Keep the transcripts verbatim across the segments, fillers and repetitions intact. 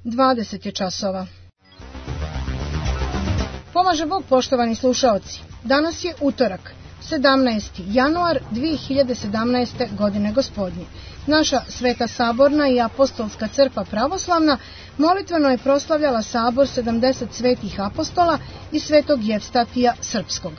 dvadeset je časova. Pomaže Bog, poštovani slušaoci. Danas je utorak, sedamnaesti januar dve hiljade sedamnaeste. godine gospodnje. Naša Sveta Saborna i Apostolska crkva pravoslavna molitveno je proslavljala sabor sedamdeset svetih apostola i svetog Jevstatija Srpskog.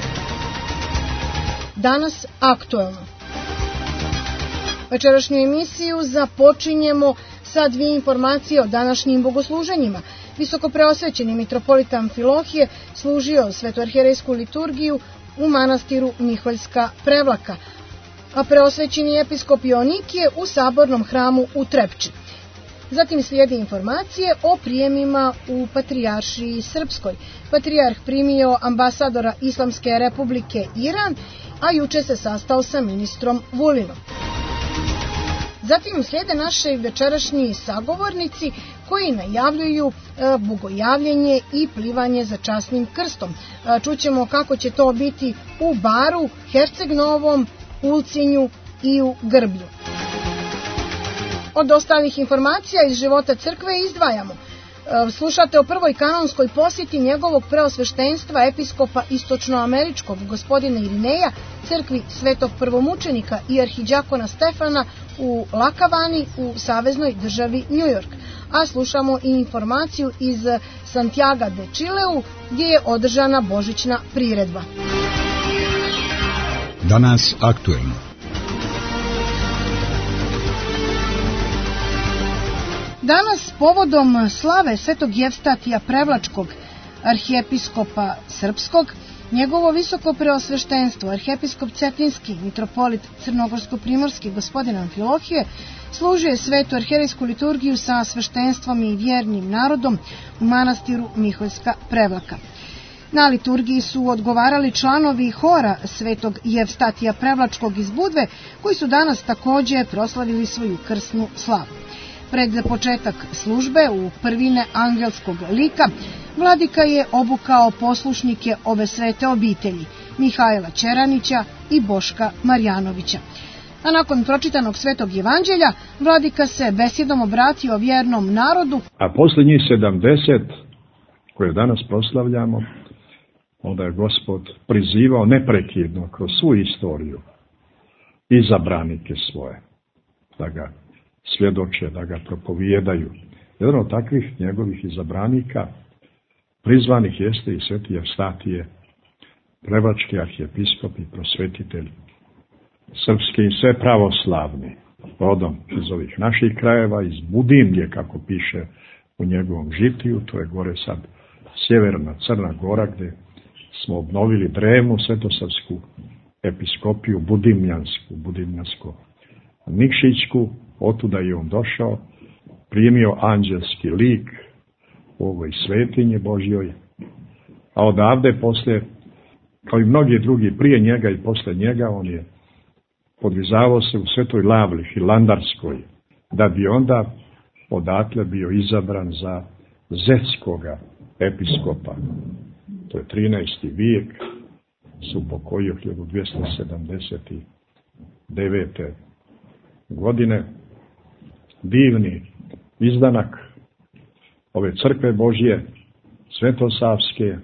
Danas aktuelno. Večerašnju emisiju započinjemo sa dvije informacije o današnjim bogosluženjima. Visokopreosvećeni mitropolit Amfilohije služio svetoarhijerejsku liturgiju u manastiru Miholjska Prevlaka, a preosvećeni episkop Joanikije u sabornom hramu u Trepči. Zatim slijede informacije o prijemima u Patrijaršiji Srpskoj. Patrijarh primio ambasadora Islamske republike Iran, a juče se sastao sa ministrom Vulinom. Zatim slijede naše večerašnji sagovornici koji najavljuju bogojavljenje i plivanje za časnim krstom. Čućemo kako će to biti u Baru, Herceg Novom, Ulcinju i u Grblju. Od ostalih informacija iz života crkve izdvajamo. Slušate o prvoj kanonskoj posjeti njegovog preosveštenstva episkopa istočnoameričkog gospodina Irineja crkvi Svetog prvomučenika i arhidjakona Stefana u Lakavani u saveznoj državi New York. A slušamo i informaciju iz Santiaga de Chileu gdje je održana božićna priredba. Danas aktuelno. Danas povodom slave svetog Jevstatija Prevlačkog, arhijepiskopa Srpskog, njegovo visoko preosveštenstvo, arhijepiskop Cetinski, mitropolit Crnogorsko-primorski gospodin Amfilohije, služuje svetu arhijerejsku liturgiju sa sveštenstvom i vjernim narodom u manastiru Miholjska Prevlaka. Na liturgiji su odgovarali članovi hora svetog Jevstatija Prevlačkog iz Budve, koji su danas također proslavili svoju krsnu slavu. Pred početak službe u prvine angelskog lika, vladika je obukao poslušnike ove svete obitelji, Mihajla Ćeranića i Boška Marjanovića. A nakon pročitanog svetog evanđelja, vladika se besjedom obratio vjernom narodu. A posljednjih sedamdeset, koje danas proslavljamo, onda je Gospod prizivao neprekidno kroz svu istoriju izabranike svoje, da ga svjedoče, da ga propovijedaju. Jedan od takvih njegovih izabranika, prizvanih jeste i sveti Jevstatije, Prevlački arhijepiskop i prosvetitelj srpski i sve pravoslavni, rodom iz ovih naših krajeva, iz Budimlje, kako piše u njegovom žitiju, to je gore sad sjeverna Crna Gora, gdje smo obnovili drevnu svetosavsku episkopiju Budimljansku, Budimljansko-Nikšićku. Otuda je on došao, primio anđelski lik u ovoj svetinji Božjoj, a odavde posle, kao i mnogi drugi prije njega i posle njega, on je podvizavao se u Svetoj Lavli, Hilandarskoj, da bi onda odatle bio izabran za zetskoga episkopa. To je trinaesti vijek, su pokojio hiljadu dvjesto sedamdeset devete. godine. Divni izdanak ove crkve Božje, svetosavske,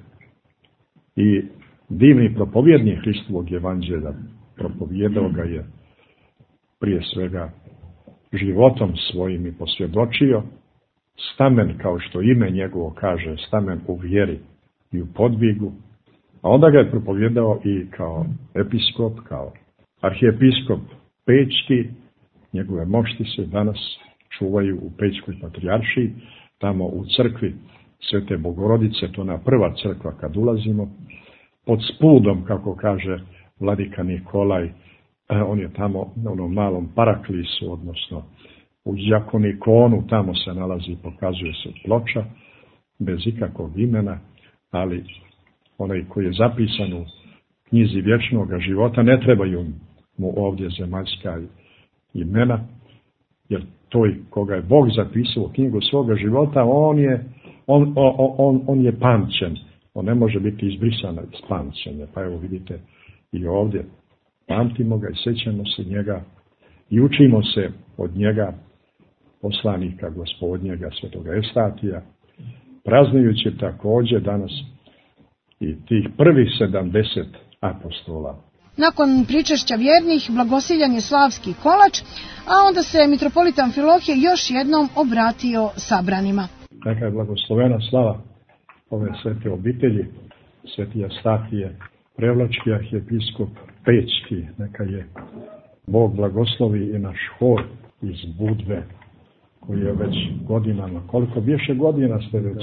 i divni propovjednik Hristovog evanđelja. Propovijedao ga je prije svega životom svojim i posvjedočio, stamen, kao što ime njegovo kaže, stamen u vjeri i u podvigu, a onda ga je propovijedao i kao episkop, kao arhijepiskop Pećki. Njegove mošti se danas čuvaju u Pećkoj patrijaršiji, tamo u crkvi Svete Bogorodice, to na prva crkva kad ulazimo, pod spudom, kako kaže vladika Nikolaj, on je tamo na onom malom paraklisu, odnosno u djakonikonu, tamo se nalazi, pokazuje se ploča, bez ikakvog imena, ali onaj koji je zapisan u knjizi vječnog života, ne trebaju mu ovdje zemaljska imena, jer toj koga je Bog zapisao u knjigu svoga života, on je, on, on, on, on je pamćen, on ne može biti izbrisan iz pamćenja. Pa evo vidite i ovdje, pamtimo ga i sjećamo se njega i učimo se od njega poslanika gospodnjega svetoga Evstatija, praznujući također danas i tih prvih sedamdeset apostola. Nakon pričešća vjernih, blagosiljan je slavski kolač, a onda se mitropolit Amfilohije još jednom obratio sabranima. Neka je blagoslovena slava ove svete obitelji, sveti Evstatije, Prevlački arhijepiskop Pećki, neka je Bog blagoslovi i naš hor iz Budve, koji je već godinama, koliko više godina ste već?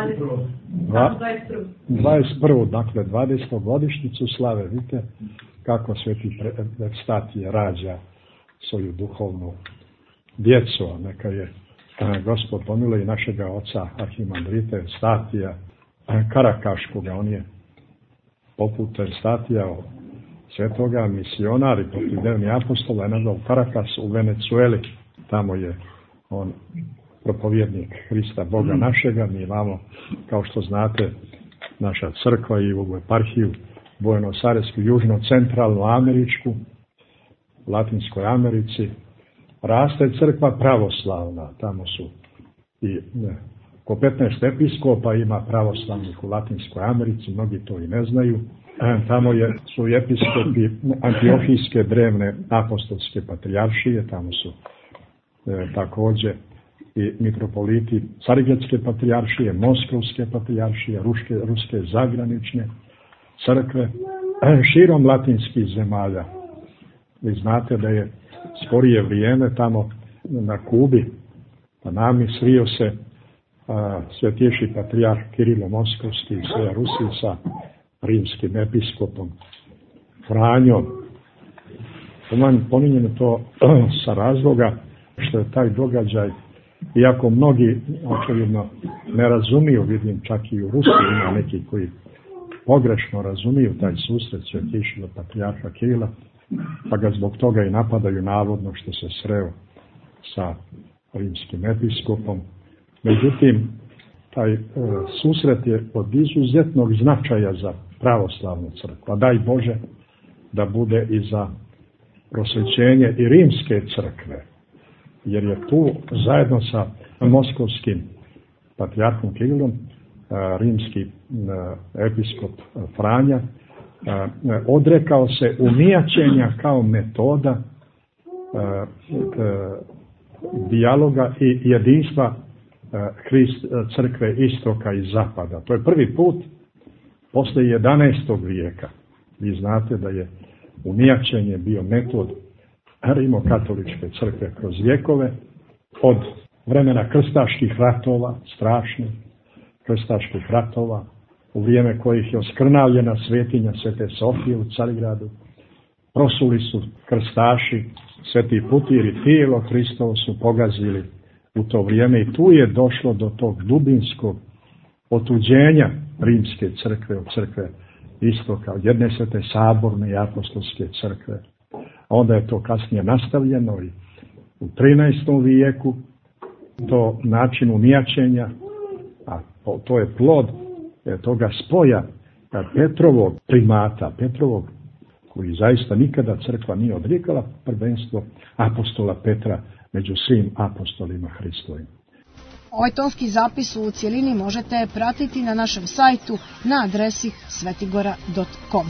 dvadeset prvu dakle dvadesetu godišnjicu slave, vidite kako sveti Evstatije rađa svoju duhovnu djecu, neka je Gospod pomiluje i našega oca arhimandrita Evstatija Karakaškoga, on je poput Evstatija svetoga misionar i popridevni apostol Enadol Karakas u Venecueli, tamo je on propovjednik Hrista Boga našega. Mi imamo, kao što znate, naša crkva i u eparhiju Buenos-Airesku, južno-centralnu Američku, u Latinskoj Americi, raste crkva pravoslavna. Tamo su i ne, oko petnaest episkopa ima pravoslavnih u Latinskoj Americi, mnogi to i ne znaju. Tamo je, su episkopi Antiohijske drevne apostolske patrijaršije, tamo su e, također i mitropoliti Carigrádske patrijaršije, Moskovske patrijaršije, Ruske, Ruske zagranične crkve, e, širom latinskih zemalja. Vi znate da je skorije vrijeme tamo na Kubi, na nami srio se a, svetjejši patrijarh Kirilo Moskovski i Sveja Rusija sa rimskim episkopom Franjom. Pominjem to sa razloga što je taj događaj, iako mnogi očevidno ne razumiju, vidim čak i u Rusiji ima neki koji pogrešno razumiju taj susret svetjejšeg patrijarha Kirila, pa ga zbog toga i napadaju navodno što se sreo sa rimskim episkopom. Međutim, taj e, susret je od izuzetnog značaja za pravoslavnu crkvu. A daj Bože da bude i za prosvećenje i rimske crkve, jer je tu zajedno sa moskovskim patrijarhom Kirilom rimski episkop Franja odrekao se umijaćenja kao metoda dijaloga i jedinstva Hrist, crkve istoka i zapada. To je prvi put posle jedanaestog vijeka. Vi znate da je umijaćenje bio metod rimokatoličke crkve kroz vjekove, od vremena krstaških ratova, strašnih krstaških ratova, u vrijeme kojih je oskrnavljena svetinja Svete Sofije u Carigradu. Prosuli su krstaši, sveti putir i tijelo Hristovo su pogazili u to vrijeme i tu je došlo do tog dubinskog otuđenja rimske crkve od crkve istoka, od jedne svete saborne i apostolske crkve. A onda je to kasnije nastavljeno i u trinaestom vijeku, to način umijaćenja, a to je plod toga spoja Petrovog primata, Petrovog, koji zaista nikada crkva nije odrikala prvenstvo apostola Petra među svim apostolima Hristovim. Ovaj tonski zapis u cijelini možete pratiti na našem sajtu na adresi svetigora dot com.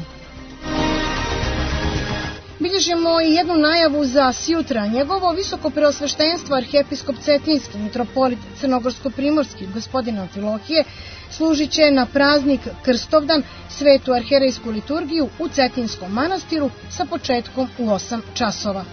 Bilježimo i jednu najavu za sjutra. Njegovo visoko preosveštenstvo arhijepiskop Cetinski, mitropolit Crnogorsko-primorski, gospodin Amfilohije, služit će na praznik Krstovdan svetu arhijerejsku liturgiju u Cetinskom manastiru sa početkom u osam časova.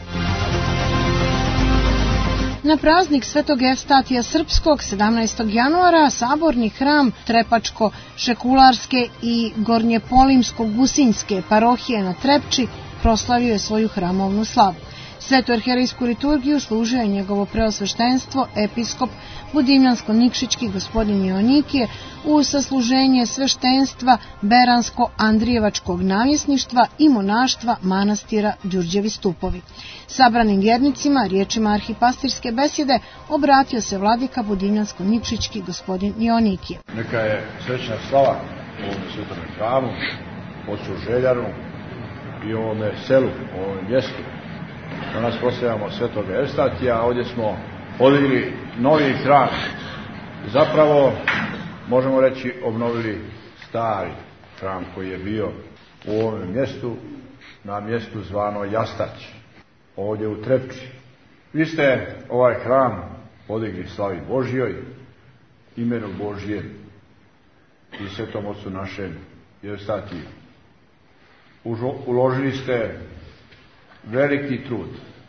Na praznik Svetog Evstatija Srpskog sedamnaestog januara saborni hram Trepačko-Šekularske i Gornjepolimsko-Gusinjske parohije na Trepči proslavio je svoju hramovnu slavu. Svetu arhijerejsku liturgiju služio je njegovo preosveštenstvo episkop Budimljansko-Nikšićki gospodin Ionikije u sasluženje sveštenstva Beransko-Andrijevačkog namjesništva i monaštva manastira Đurđevi stupovi. Sabranim vjernicima riječima arhipastirske besjede obratio se vladika Budimljansko-Nikšićki gospodin Ionikije. Neka je srećna slava u ovom svetom hramu, ocu Željaru i ovome selu, u ovom mjestu. Danas proslavljamo Svetog Evstatija, a ovdje smo podigli novi hram. Zapravo, možemo reći, obnovili stari hram koji je bio u ovom mjestu, na mjestu zvano Jastać, ovdje u Trepči. Vi ste ovaj hram podigli slavi Božjoj, imenu Božjem i Svetom Ocu našem Jevstatiju. Uložili ste veliki trud.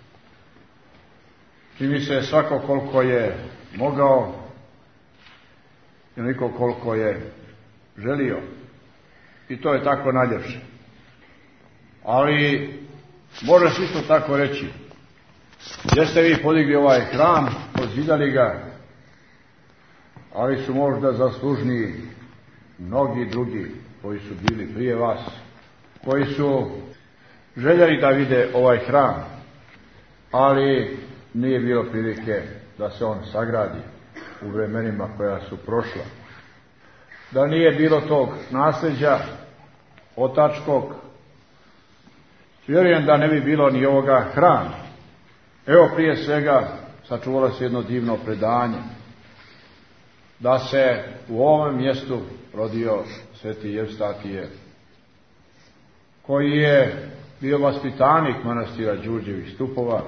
Čini se svako koliko je mogao i onoliko koliko je želio. I to je tako najljepše. Ali može se isto tako reći, gdje ste vi podigli ovaj hram, pozidali ga, ali su možda zaslužniji mnogi drugi koji su bili prije vas, koji su željeli da vide ovaj hram, ali nije bilo prilike da se on sagradi u vremenima koja su prošla. Da nije bilo tog nasljeđa otačkog, vjerujem da ne bi bilo ni ovoga hrama. Evo, prije svega sačuvalo se jedno divno predanje, da se u ovom mjestu rodio sveti Jevstatije, koji je bio vaspitanik manastira Đurđevih Stupova,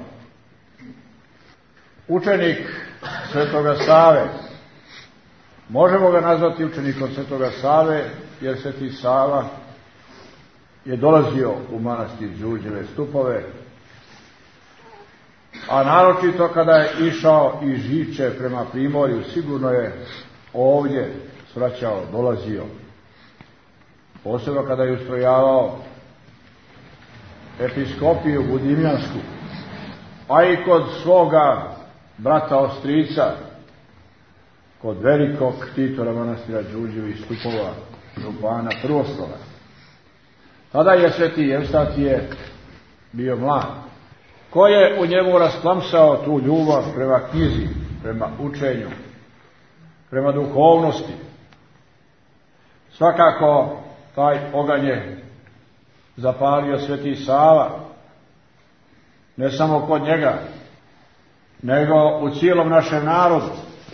učenik svetoga Save. Možemo ga nazvati učenikom svetoga Save, jer sveti Sava je dolazio u manastir Đurđeve Stupove, a naročito kada je išao iz Žiče prema Primorju, sigurno je ovdje svraćao, dolazio. Posebno kada je ustrojavao episkopiju Budimljansku, a i kod svoga brata Ostrica, kod velikog ktitora manastira Đurđevih Stupova, župana Prvoslava. Tada je sveti Jevstatije bio mlad. Ko je u njemu rasplamsao tu ljubav prema knjizi, prema učenju, prema duhovnosti? Svakako taj oganj je zapalio sveti Sava, ne samo kod njega, nego u cijelom našem narodu.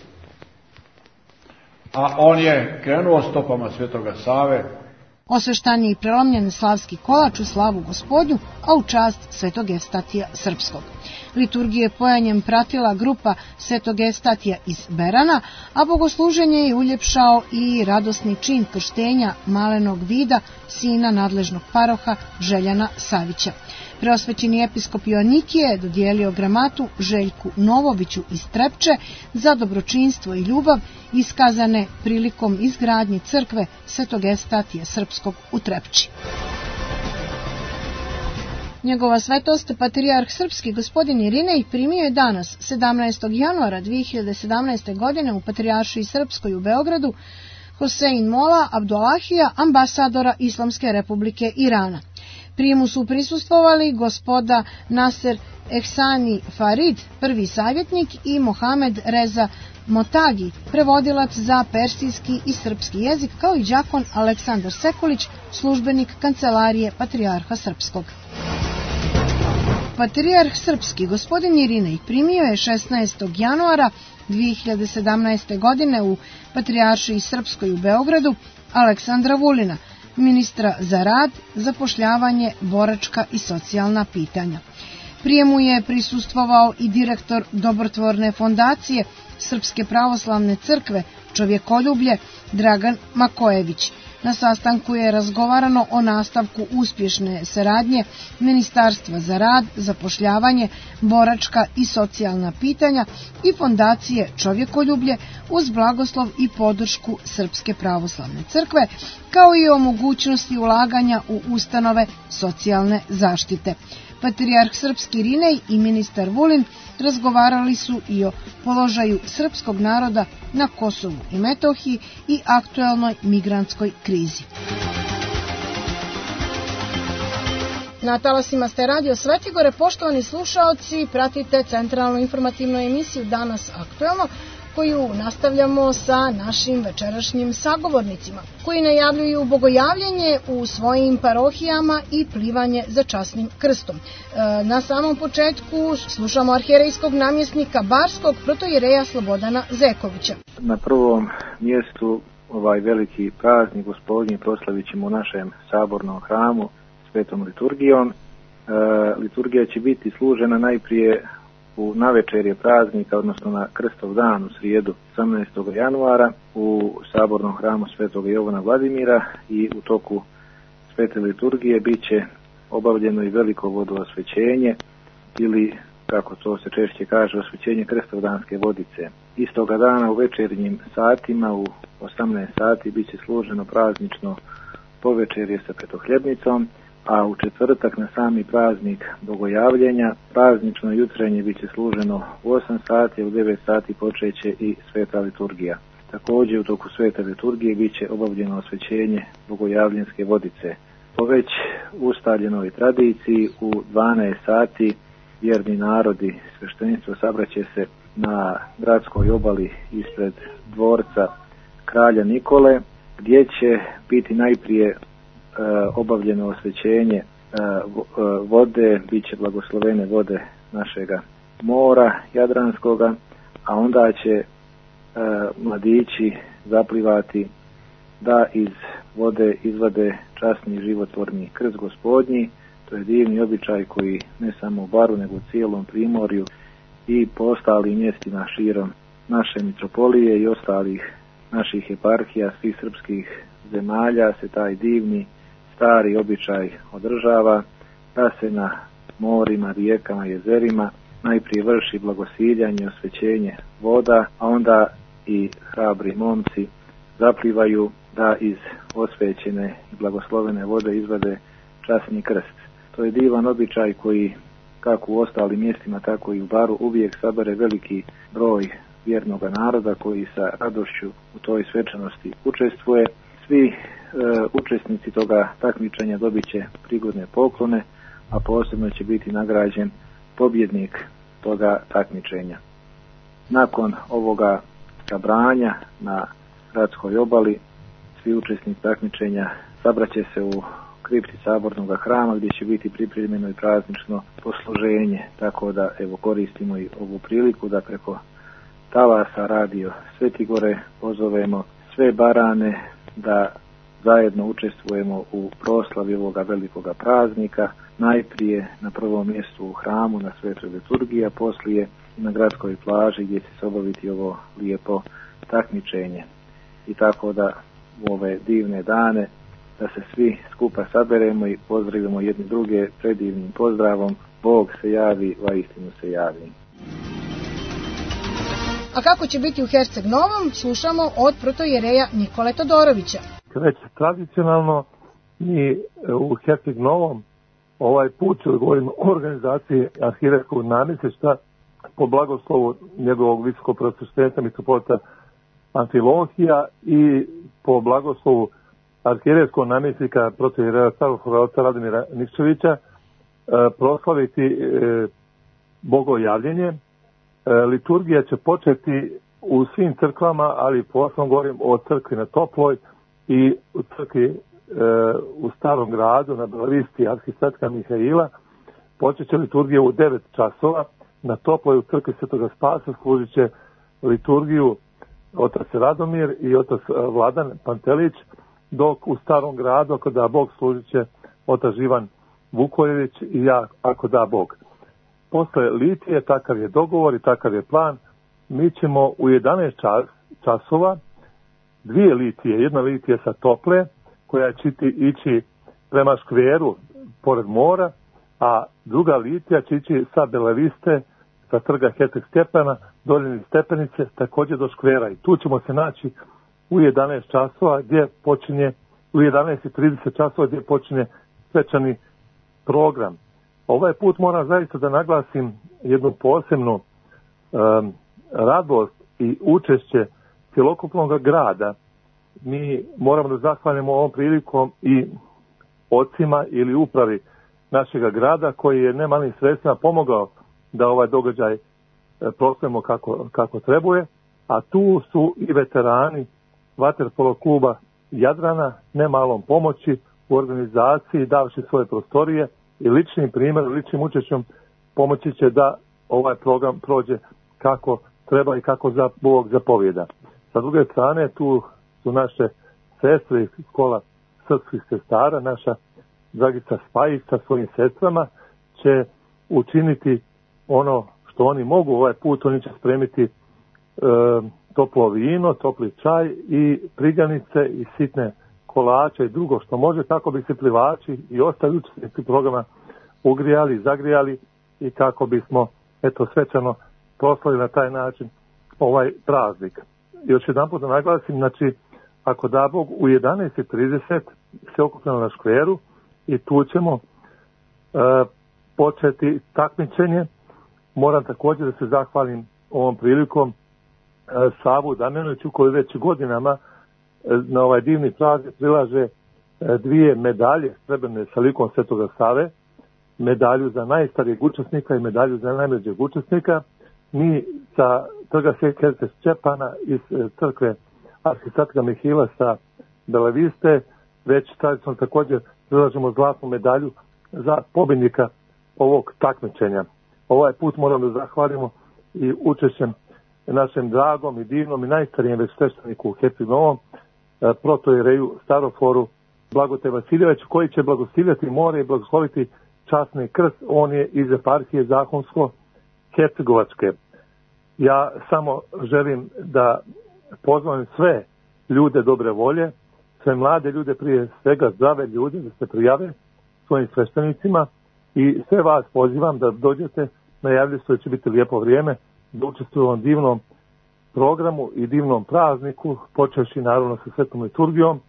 A on je krenuo stopama svetoga Save. Osveštan je i prelomljen slavski kolač u slavu Gospodnju, a u čast svetog Evstatija Srpskog. Liturgiju je pojanjem pratila grupa svetog Evstatija iz Berana, a bogosluženje je uljepšao i radosni čin krštenja malenog vida, sina nadležnog paroha Željana Savića. Preosvećeni episkop Joannikije je dodijelio gramatu Željku Novoviću iz Trepče za dobročinstvo i ljubav iskazane prilikom izgradnje crkve svetog Evstatija Srpskog u Trepči. Njegova svetost, patrijarh srpski gospodin Irinej, primio je danas, sedamnaestog januara dve hiljade sedamnaeste. godine u Patrijaršiji Srpskoj u Beogradu Hosein Mola Abdullahija, ambasadora Islamske republike Irana. Prijemu su prisustvovali gospoda Naser Ehsani Farid, prvi savjetnik, i Mohamed Reza Motagi, prevodilac za persijski i srpski jezik, kao i đakon Aleksandar Sekulić, službenik kancelarije Patrijarha Srpskog. Patrijarh srpski gospodin Irinej primio je šesnaestog januara dve hiljade sedamnaeste. godine u Patrijaršiji Srpskoj u Beogradu Aleksandra Vulina, ministra za rad, zapošljavanje, boračka i socijalna pitanja. Prijemu je prisustvovao i direktor dobrotvorne fondacije Srpske pravoslavne crkve Čovjekoljublje Dragan Makojević. Na sastanku je razgovarano o nastavku uspješne saradnje Ministarstva za rad, zapošljavanje, boračka i socijalna pitanja i fondacije Čovjekoljublje uz blagoslov i podršku Srpske pravoslavne crkve, kao i o mogućnosti ulaganja u ustanove socijalne zaštite. Patrijarh srpski Irinej i ministar Vulin razgovarali su i o položaju srpskog naroda na Kosovu i Metohiji i aktuelnoj migrantskoj krizi. Na talasima ste radio Svetigore, poštovani slušaoci, pratite centralnu informativnu emisiju Danas aktuelno, koju nastavljamo sa našim večerašnjim sagovornicima, koji najavljuju bogojavljenje u svojim parohijama i plivanje za časnim krstom. E, na samom početku slušamo arhijerejskog namjesnika Barskog protoijereja Slobodana Zekovića. Na prvom mjestu ovaj veliki praznik Gospodnji proslavit ćemo u našem sabornom hramu svetom liturgijom. E, liturgija će biti služena najprije u navečerje praznika, odnosno na Krstov dan u srijedu osamnaestog januara u sabornom hramu svetog Jovana Vladimira, i u toku svete liturgije bit će obavljeno i veliko vodoosvećenje, ili kako to se češće kaže, osvećenje Krstovdanske vodice. Istoga dana u večernjim satima u osamnaest sati bit će služeno praznično povečerje sa petohljebnicom, a u četvrtak na sami praznik bogojavljenja praznično jutrenje bit će služeno u osam sati, a u devet sati počeće i sveta liturgija. Također u toku svete liturgije bit će obavljeno osvećenje bogojavljenske vodice. Po već ustaljenoj tradiciji u dvanaest sati vjerni narodi, sveštenstvo sabraće se na gradskoj obali ispred dvorca kralja Nikole, gdje će biti najprije e, obavljeno osvećenje e, vode, bit će blagoslovene vode našega mora Jadranskoga, a onda će e, mladići zaplivati da iz vode izvade časni životvorni krst Gospodnji. To je divni običaj koji ne samo u Baru, nego u cijelom Primorju i po ostalim mjestima širom naše mitropolije i ostalih naših eparhija, svih srpskih zemalja se taj divni stari običaj održava, da se na morima, rijekama, jezerima najprije vrši blagosiljanje, osvećenje voda, a onda i hrabri momci zaplivaju da iz osvećene i blagoslovene vode izvade časni krst. To je divan običaj koji, kako u ostalim mjestima, tako i u Baru, uvijek sabere veliki broj vjernog naroda koji sa radošću u toj svečanosti učestvuje. Svi e, učesnici toga takmičenja dobit će prigodne poklone, a posebno će biti nagrađen pobjednik toga takmičenja. Nakon ovoga sabranja na gradskoj obali, svi učesnici takmičenja sabraće se u kripti sabornog hrama, gdje će biti pripremljeno i praznično posluženje, tako da evo koristimo i ovu priliku da preko talasa radio Svetigore pozovemo sve Barane da zajedno učestvujemo u proslavi ovoga velikoga praznika, najprije na prvom mjestu u hramu na svetoj liturgiji, a poslije na gradskoj plaži gdje će se obaviti ovo lijepo takmičenje. I tako da u ove divne dane da se svi skupa saberemo i pozdravimo jedni druge predivnim pozdravom: Bog se javi, vaistinu se javi. A kako će biti u Herceg Novom, slušamo od protoijereja Nikole Todorovića. Već tradicionalno mi u Herceg Novom ovaj put govorimo o organizaciji arhijerejskog namjesništva po blagoslovu njegovog visokog preosveštenstva mitropolita Amfilohija i po blagoslovu arhijerejskog namjesnika protoijereja Starohoga oca Radimira Nikčevića proslaviti e, bogojavljenje. E, liturgija će početi u svim crkvama, ali posebno govorim o crkvi na Toploj i u crkvi e, u Starom gradu na Belavisti arhisvetka Mihaila. Počet će liturgija u devet časova. Na Toploj u crkvi Svetoga Spasa služit će liturgiju otac Radomir i otac Vladan Pantelić, dok u Starom gradu, ako da Bog, služit će otac Ivan Vukojević i ja, ako da Bog. Posle litije, takav je dogovor i takav je plan, mi ćemo u jedanaest čas, časova dvije litije, jedna litija sa Tople, koja će ići prema škveru pored mora, a druga litija će ići sa Belaviste, sa trga Herceg Stjepana, doljeni stepenice, također do škvera. I tu ćemo se naći u jedanaest časova gdje počinje, u jedanaest i trideset časova gdje počinje svečani program. Ovaj put moram zaista da naglasim jednu posebnu um, radost i učešće cjelokupnog grada. Mi moramo da zahvalimo ovom prilikom i ocima ili upravi našega grada koji je ne malim sredstvima pomogao da ovaj događaj proslavimo kako, kako trebuje, a tu su i veterani vaterpolo kluba Jadrana nemalom pomoći u organizaciji, davši svoje prostorije i ličnim primjerom, ličnim učešćem pomoći će da ovaj program prođe kako treba i kako za Bog zapovjeda. Sa druge strane tu su naše sestre iz škola srpskih sestara, naša Dragica Spajić sa svojim sestrama će učiniti ono što oni mogu. Ovaj put oni će spremiti e, toplo vino, topli čaj i priganice i sitne kolače i drugo što može, kako bi se plivači i ostali učesnici programa ugrijali, zagrijali i kako bismo eto svečano proslavili na taj način ovaj praznik. Još jedan put da naglasim, znači ako da Bog u jedanaest i trideset se okupimo na škveru i tu ćemo e, početi takmičenje. Moram također da se zahvalim ovom prilikom e, Savu Damjanoviću koji već godinama e, na ovaj divni praznik prilaže e, dvije medalje srebrne sa likom Svetoga Save, medalju za najstarijeg učesnika i medalju za najmlađeg učesnika. Mi sa trga Sv. Šćepana iz e, crkve arhistratka Mihila sa Belaviste već tradicionalno također prilažemo zlatnu medalju za pobjednika ovog takmičenja. Ovaj put moramo da zahvalimo i učešćem našem dragom i divnom i najstarijem već svešteniku u Happy Novom, protojereju Staroforu Blagote Vasiljeviću, koji će blagosiljati more i blagosloviti časni krst. On je iz eparhije Zahumsko-Hercegovačke. Ja samo želim da pozovem sve ljude dobre volje, sve mlade ljude, prije svega zdrave ljude, da se prijave svojim sveštenicima i sve vas pozivam da dođete, najavili su da će biti lijepo vrijeme, da učestvuju u ovom divnom programu i divnom prazniku, počevši naravno sa svetom liturgijom.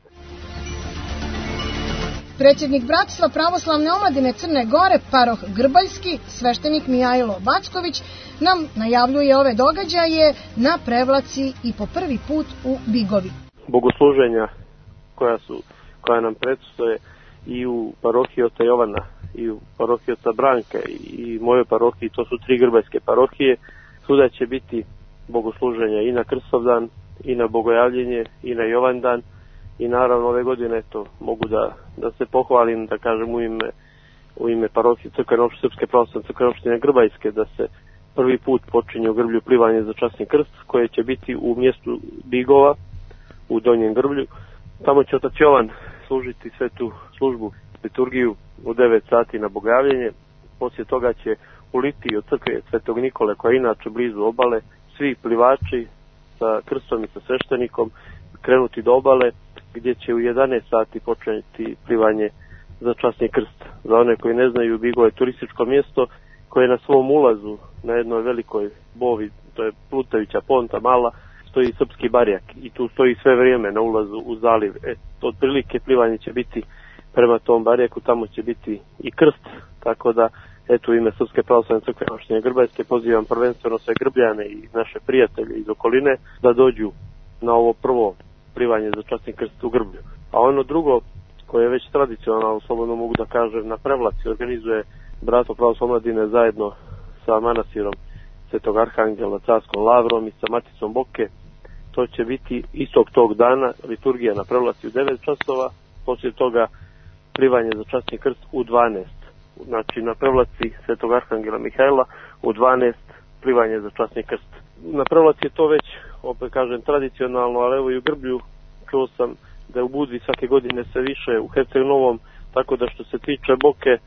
Predsjednik Bratstva pravoslavne omladine Crne Gore, paroh Grbaljski, sveštenik Mijajlo Backović, nam najavljuje ove događaje na Prevlaci i po prvi put u Bigovi. Bogosluženja koja su, koja nam predstoje i u parohiji oca Jovana, i u parohiji oca Branka, i mojoj parohiji, to su tri grbaljske parohije, svuda će biti bogosluženja i na Krstovdan, i na Bogojavljenje, i na Jovandan. I naravno ove godine to mogu da, da se pohvalim, da kažem u ime, u ime parohije Crkvene opštine Srpske pravoslavne crkvene opštine Grbaljske, da se prvi put počinje u Grblju plivanje za časni krst, koje će biti u mjestu Bigova, u Donjem Grblju. Tamo će otac Jovan služiti svetu službu, liturgiju u devet sati na Bogojavljenje. Poslije toga će u litiji od crkve Svetog Nikole, koja je inače blizu obale, svi plivači sa krstom i sa sveštenikom krenuti do obale, gdje će u jedanaest sati početi plivanje za časni krst. Za one koji ne znaju, Bigo je turističko mjesto koje na svom ulazu na jednoj velikoj bovi, to je plutajuća ponta mala, stoji srpski barjak i tu stoji sve vrijeme na ulazu u zaliv. E, otprilike plivanje će biti prema tom barjaku, tamo će biti i krst, tako da eto u ime Srpske pravoslavne crkvene opštine Grbaljske pozivam prvenstveno sve Grbljane i naše prijatelje iz okoline da dođu na ovo prvo plivanje za časni krst u Grblju. A ono drugo, koje je već tradicionalno, slobodno mogu da kažem, na Prevlaci organizuje Bratstvo pravoslavne omladine zajedno sa manastirom Svetog Arhangela, Carskom Lavrom i sa Maticom Boke. To će biti istog tog dana liturgija na Prevlaci u devet časova, poslije toga plivanje za časni krst u dvanaest. Znači na Prevlaci Svetog Arhangela Mihajla u dvanaest plivanje za časni krst. Na Prevlaci je to već, opet kažem, tradicionalno, ali evo i u Grblju čuo sam da je u Budvi svake godine sve više, u Herceg Novom, tako da što se tiče Boke, e,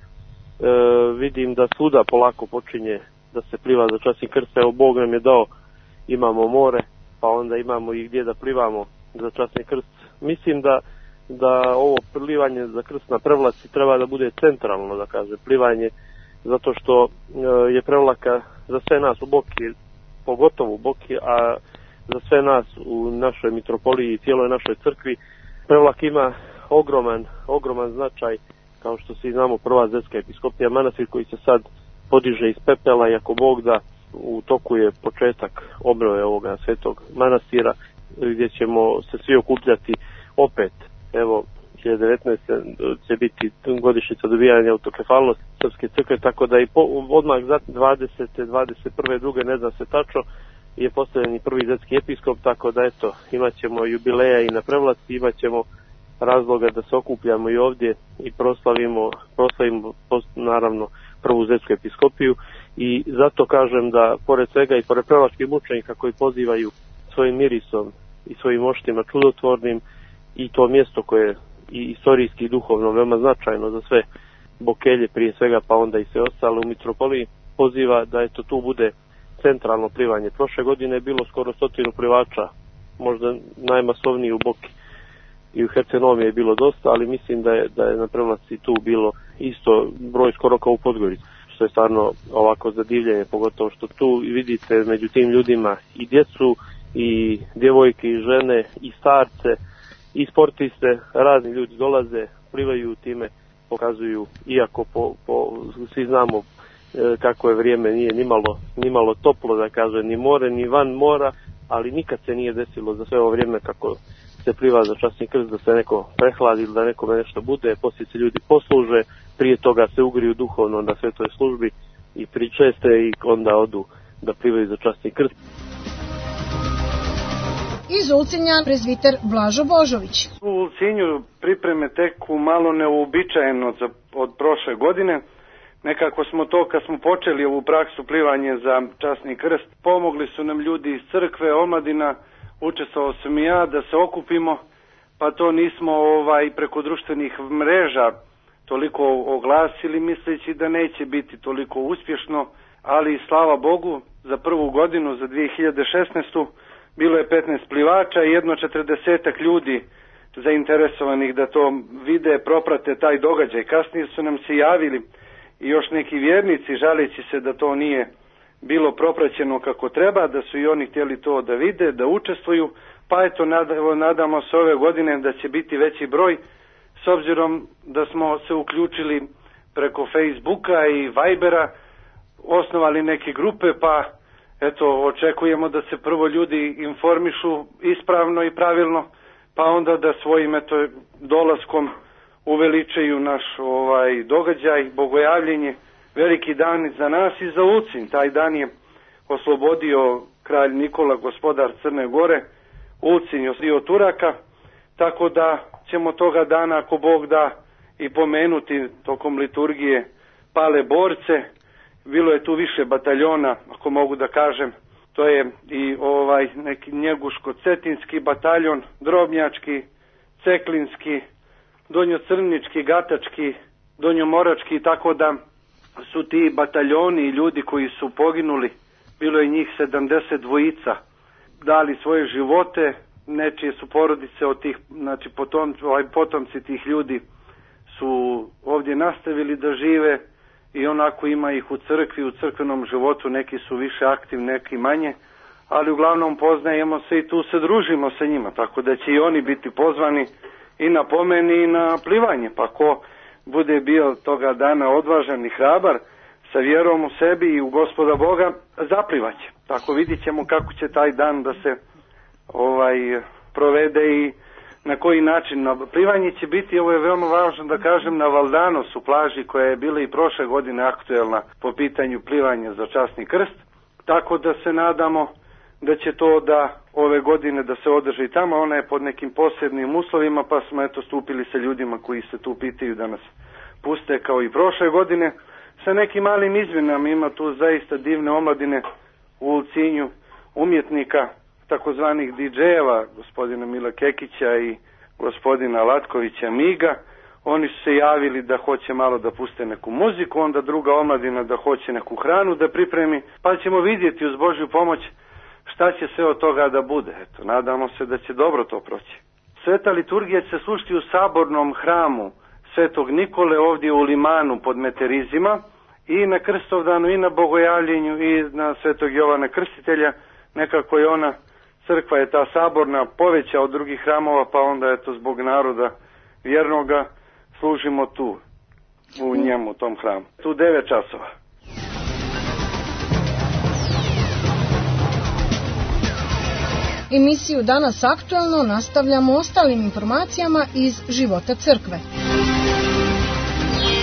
vidim da svuda polako počinje da se pliva za časni krst. Evo Bog nam je dao, imamo more, pa onda imamo i gdje da plivamo za časni krst. Mislim da da ovo plivanje za krst na Prevlaci treba da bude centralno, da kaže, plivanje, zato što je Prevlaka za sve nas u Boki, pogotovo u Boki, a za sve nas u našoj mitropoliji i cijeloj našoj crkvi, Prevlak ima ogroman, ogroman značaj, kao što svi znamo, Prva Zetska episkopija, manastir koji se sad podiže iz pepela i ako Bog da, u toku je početak obnove ovoga svetog manastira, gdje ćemo se svi okupljati opet. Evo, dvije hiljade devetnaeste. će biti godišnjica dobijanja autokefalnosti Srpske crkve, tako da i po, odmah za dvadesete, dvadeset prve, druge, ne zna se tačno, je postavljen i prvi zetski episkop, tako da eto, imat ćemo jubileja i na Prevlaci, imat ćemo razloga da se okupljamo i ovdje i proslavimo, proslavimo naravno prvu zetsku episkopiju i zato kažem da pored svega i pored prevlačkih mučenika koji pozivaju svojim mirisom i svojim moštima čudotvornim i to mjesto koje je i istorijski i duhovno veoma značajno za sve Bokelje prije svega pa onda i sve ostale u mitropoliji poziva da eto tu bude centralno plivanje. Prošle godine je bilo skoro stotinu plivača, možda najmasovniji u Boki i u Hercenoviji je bilo dosta, ali mislim da je, da je na Prevlaci tu bilo isto broj skoro kao u Podgorici, što je stvarno ovako zadivljenje, pogotovo što tu vidite među tim ljudima i djecu i djevojke i žene i starce i sportiste, razni ljudi dolaze, plivaju time, pokazuju, iako po, po, svi znamo e, kako je vrijeme, nije nimalo, nimalo toplo, da kaže, ni more, ni van mora, ali nikad se nije desilo za sve ovo vrijeme kako se pliva za časni krst da se neko prehladi ili da nekome nešto bude, poslije se ljudi posluže, prije toga se ugriju duhovno na svetoj službi i pričeste i onda odu da plivaju za časni krst. Iz Ulcinja prezviter Blažo Božović. U Ulcinju pripreme teku malo neuobičajeno za, od prošle godine. Nekako smo to, kad smo počeli ovu praksu plivanje za časni krst, pomogli su nam ljudi iz crkve, omladina, učestvovao sam i ja da se okupimo, pa to nismo ovaj preko društvenih mreža toliko oglasili, misleći da neće biti toliko uspješno, ali slava Bogu, za prvu godinu, za dvije hiljade šesnaestu. bilo je petnaest plivača i jedno četrdesetak ljudi zainteresovanih da to vide, proprate taj događaj. Kasnije su nam se javili i još neki vjernici žaleći se da to nije bilo propraćeno kako treba, da su i oni htjeli to da vide, da učestvuju, pa eto nadamo se ove godine da će biti veći broj, s obzirom da smo se uključili preko Facebooka i Vibera, osnovali neke grupe, pa eto očekujemo da se prvo ljudi informišu ispravno i pravilno, pa onda da svojim eto dolaskom uveličaju naš ovaj događaj, bogojavljenje, veliki dan za nas i za Ulcinj. Taj dan je oslobodio kralj Nikola, gospodar Crne Gore, Ulcinj od Turaka, tako da ćemo toga dana, ako Bog da, i pomenuti tokom liturgije pale borce. Bilo je tu više bataljona, ako mogu da kažem. To je i ovaj neki Njeguško-Cetinski bataljon, Drobnjački, Ceklinski, Donjocrnički, Gatački, Donjomorački, tako da su ti bataljoni i ljudi koji su poginuli, bilo je njih sedamdeset dvojica, dali svoje živote, nečije su porodice od tih, znači potom, ovaj, potomci tih ljudi su ovdje nastavili da žive i onako ima ih u crkvi, u crkvenom životu, neki su više aktivni, neki manje, ali uglavnom poznajemo se i tu se družimo sa njima, tako da će i oni biti pozvani i na pomen i na plivanje, pa ko bude bio toga dana odvažan i hrabar, sa vjerom u sebi i u Gospoda Boga, zaplivaće. Tako vidit ćemo kako će taj dan da se ovaj provede i na koji način. Na plivanje će biti, ovo je veoma važno da kažem, na Valdanosu plaži koja je bila i prošle godine aktuelna po pitanju plivanja za časni krst, tako da se nadamo da će to da ove godine da se održi tamo. Ona je pod nekim posebnim uslovima, pa smo eto stupili sa ljudima koji se tu pitaju da nas puste kao i prošle godine. Sa nekim malim izmjenama, ima tu zaista divne omladine u Ulcinju, umjetnika, takozvanih di džejeva, gospodina Mila Kekića i gospodina Latkovića Miga. Oni su se javili da hoće malo da puste neku muziku, onda druga omladina da hoće neku hranu da pripremi, pa ćemo vidjeti uz Božju pomoć šta će sve od toga da bude. Eto, nadamo se da će dobro to proći. Sveta liturgija će se slušati u sabornom hramu Svetog Nikole ovdje u Limanu pod Meterizima i na Krstovdanu i na Bogojavljenju i na Svetog Jovana Krstitelja. Nekako je ona, crkva je ta saborna, poveća od drugih hramova, pa onda eto zbog naroda vjernoga služimo tu u njemu, u tom hramu. Tu devet časova. Emisiju Danas aktualno nastavljamo ostalim informacijama iz života crkve.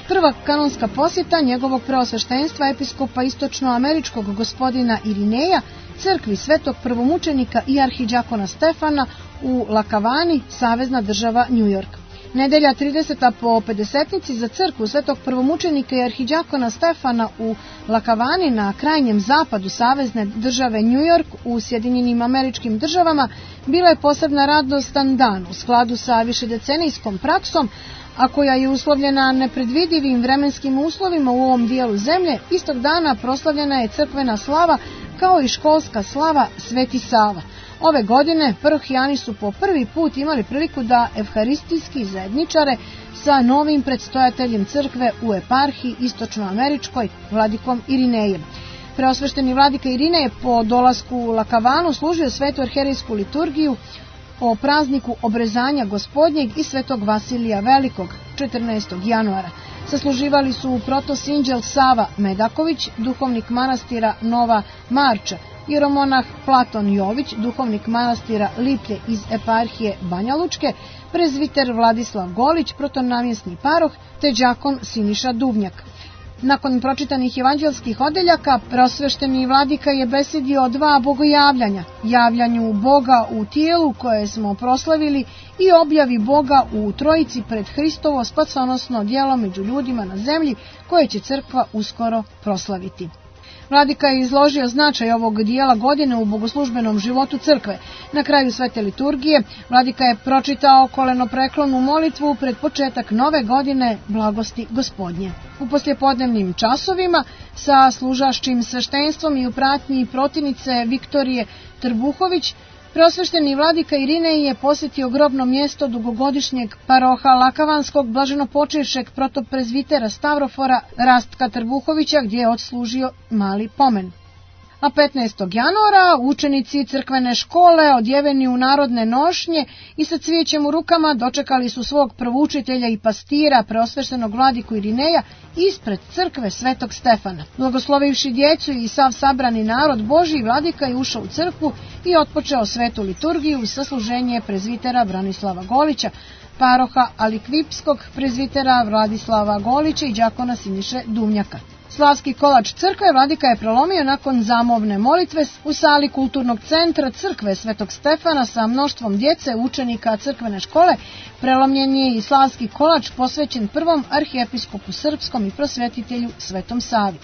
Prva kanonska posjeta njegovog preosveštenstva episkopa istočnoameričkog gospodina Irineja crkvi svetog prvomučenika i arhidžakona Stefana u Lakavani, savezna država New York. Nedelja trideseta po pedesetnici za crkvu svetog prvomučenika i arhidžakona Stefana u Lakavani na krajnjem zapadu savezne države New York u Sjedinjenim Američkim Državama bila je posebna radostan dan u skladu sa višedecenijskom praksom, a koja je uslovljena nepredvidivim vremenskim uslovima u ovom dijelu zemlje. Istog dana proslavljena je crkvena slava kao i školska slava Sveti Sava. Ove godine parohijani su po prvi put imali priliku da evharistijski zajedničare sa novim predstojateljem crkve u eparhiji istočnoameričkoj, vladikom Irinejem. Preosvešteni vladika Irinej je po dolasku u Lakavanu služio svetu arherejsku liturgiju o prazniku obrezanja gospodnjeg i svetog Vasilija Velikog, četrnaestog januara. Sasluživali su protosinđel Sava Medaković, duhovnik manastira Nova Marča, jeromonah Platon Jović, duhovnik manastira Liplje iz eparhije Banja Lučke, prezviter Vladislav Golić, protonamjesni paroh, te đakon Siniša Duvnjak. Nakon pročitanih evanđelskih odeljaka, preosvešteni vladika je besedio o dva bogojavljanja, javljanju Boga u tijelu koje smo proslavili i objavi Boga u Trojici pred Hristovo spasonosno djelo među ljudima na zemlji koje će crkva uskoro proslaviti. Vladika je izložio značaj ovog dijela godine u bogoslužbenom životu crkve. Na kraju svete liturgije, vladika je pročitao kolenopreklonu molitvu pred početak nove godine blagosti Gospodnje. U poslijepodnevnim časovima sa služaščim sveštenstvom i u pratnji protivnice Viktorije Trbuhović, preosvešteni vladika Irinej je posjetio grobno mjesto dugogodišnjeg paroha Lakavanskog blaženopočivšeg protoprezvitera Stavrofora Rastka Trbuhovića, gdje je odslužio mali pomen. A petnaestog januara učenici crkvene škole, odjeveni u narodne nošnje i sa cvijećem u rukama, dočekali su svog prvoučitelja i pastira, preosveštenog vladiku Irineja, ispred crkve Svetog Stefana. Blagoslovivši djecu i sav sabrani narod Božji, vladika je ušao u crkvu i otpočeo svetu liturgiju sa služenje prezvitera Branislava Golića, paroha Alikvipskog, prezvitera Vladislava Golića i đakona Siniše Duvnjaka. Slavski kolač crkve vladika je prelomio nakon zamovne molitve u sali kulturnog centra crkve Svetog Stefana sa mnoštvom djece, učenika crkvene škole. Prelomljen je i slavski kolač posvećen prvom arhijepiskopu srpskom i prosvetitelju Svetom Savi.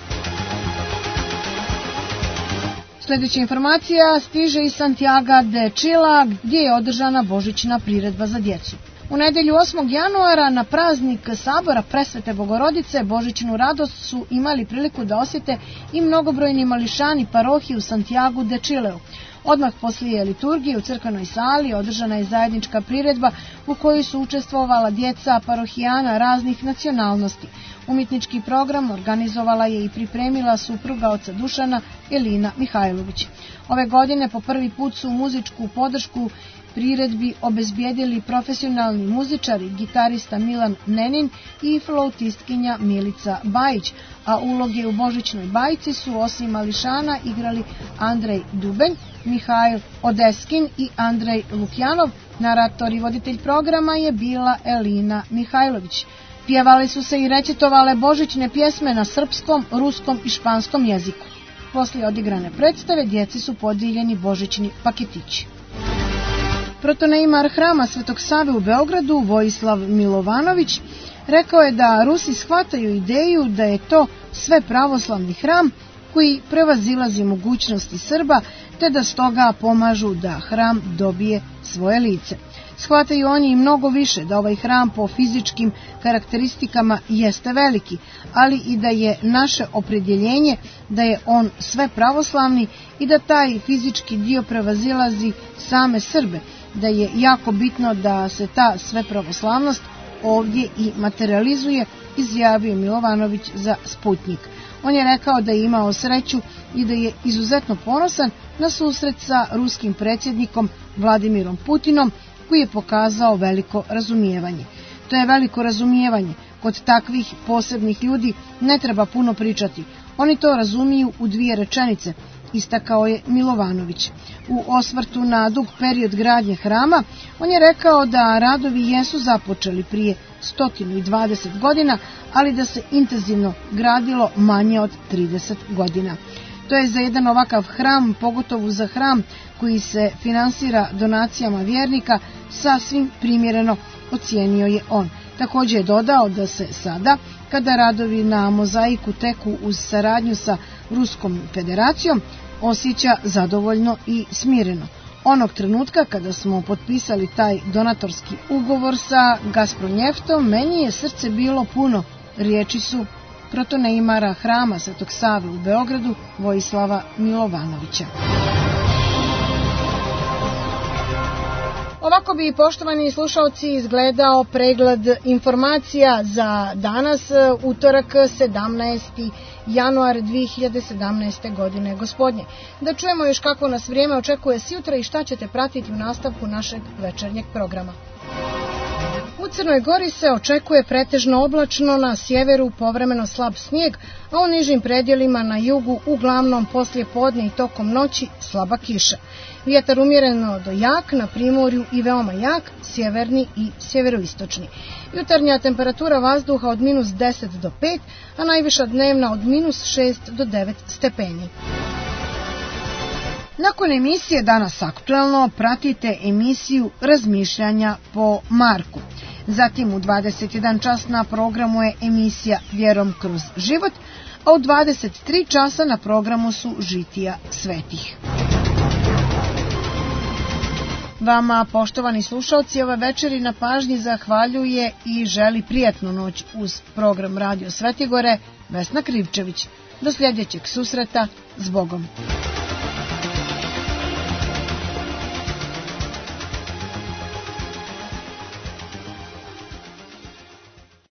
Sljedeća informacija stiže iz Santiaga de Chila, gdje je održana božićna priredba za djecu. U nedjelju osmog januara na praznik sabora Presvete Bogorodice božićnu radost su imali priliku da osjete i mnogobrojni mališani parohije u Santiagu de Chileu. Odmah poslije liturgije u crkvenoj sali održana je zajednička priredba u kojoj su učestvovala djeca parohijana raznih nacionalnosti. Umjetnički program organizovala je i pripremila supruga oca Dušana, Elina Mihajlović. Ove godine po prvi put su muzičku podršku priredbi obezbijedili profesionalni muzičari, gitarista Milan Nenin i flautistkinja Milica Bajić, a uloge u božićnoj bajci su osim mališana igrali Andrej Dubenj, Mihajl Odeskin i Andrej Lukjanov. Narator i voditelj programa je bila Elina Mihajlović. Pjevali su se i recitovale božićne pjesme na srpskom, ruskom i španskom jeziku. Poslije odigrane predstave djeci su podijeljeni božićni paketići. Protoneimar hrama Svetog Save u Beogradu, Vojislav Milovanović, rekao je da Rusi shvataju ideju da je to sve pravoslavni hram koji prevazilazi mogućnosti Srba, te da stoga pomažu da hram dobije svoje lice. Shvataju oni i mnogo više da ovaj hram po fizičkim karakteristikama jeste veliki, ali i da je naše opredjeljenje da je on sve pravoslavni i da taj fizički dio prevazilazi same Srbe, da je jako bitno da se ta sve pravoslavnost ovdje i materializuje, izjavio Milovanović za Sputnjik. On je rekao da je imao sreću i da je izuzetno ponosan na susret sa ruskim predsjednikom Vladimirom Putinom, koji je pokazao veliko razumijevanje. To je veliko razumijevanje. Kod takvih posebnih ljudi ne treba puno pričati. Oni to razumiju u dvije rečenice, istakao je Milovanović. U osvrtu na dug period gradnje hrama, on je rekao da radovi jesu započeli prije sto dvadeset godina, ali da se intenzivno gradilo manje od trideset godina. To je za jedan ovakav hram, pogotovo za hram koji se finansira donacijama vjernika, sasvim primjereno, ocijenio je on. Također je dodao da se sada, kada radovi na mozaiku teku uz saradnju sa Ruskom federacijom, osjeća zadovoljno i smireno. Onog trenutka kada smo potpisali taj donatorski ugovor sa Gazpromnjeftom, meni je srce bilo puno. Riječi su protoneimara hrama Svetog Save u Beogradu, Vojislava Milovanovića. Ovako bi, poštovani slušalci, izgledao pregled informacija za danas, utorak sedamnaesti januar dve hiljade sedamnaeste. godine. Gospodnje, da čujemo još kako nas vrijeme očekuje sjutra i šta ćete pratiti u nastavku našeg večernjeg programa. U Crnoj Gori se očekuje pretežno oblačno, na sjeveru povremeno slab snijeg, a u nižim predjelima na jugu uglavnom poslije podne i tokom noći slaba kiša. Vjetar umjereno do jak, na primorju i veoma jak, sjeverni i sjeveroistočni. Jutarnja temperatura vazduha od minus deset do pet, a najviša dnevna od minus šest do devet stepeni. Nakon emisije Danas aktuelno pratite emisiju Razmišljanja po Marku. Zatim u dvadeset jedan čas na programu je emisija Vjerom kroz život, a u dvadeset tri časa na programu su Žitija svetih. Vama, poštovani slušalci, ove večeri na pažnji zahvaljuje i želi prijatnu noć uz program Radio Svetigore Vesna Krivčević. Do sljedećeg susreta, s Bogom.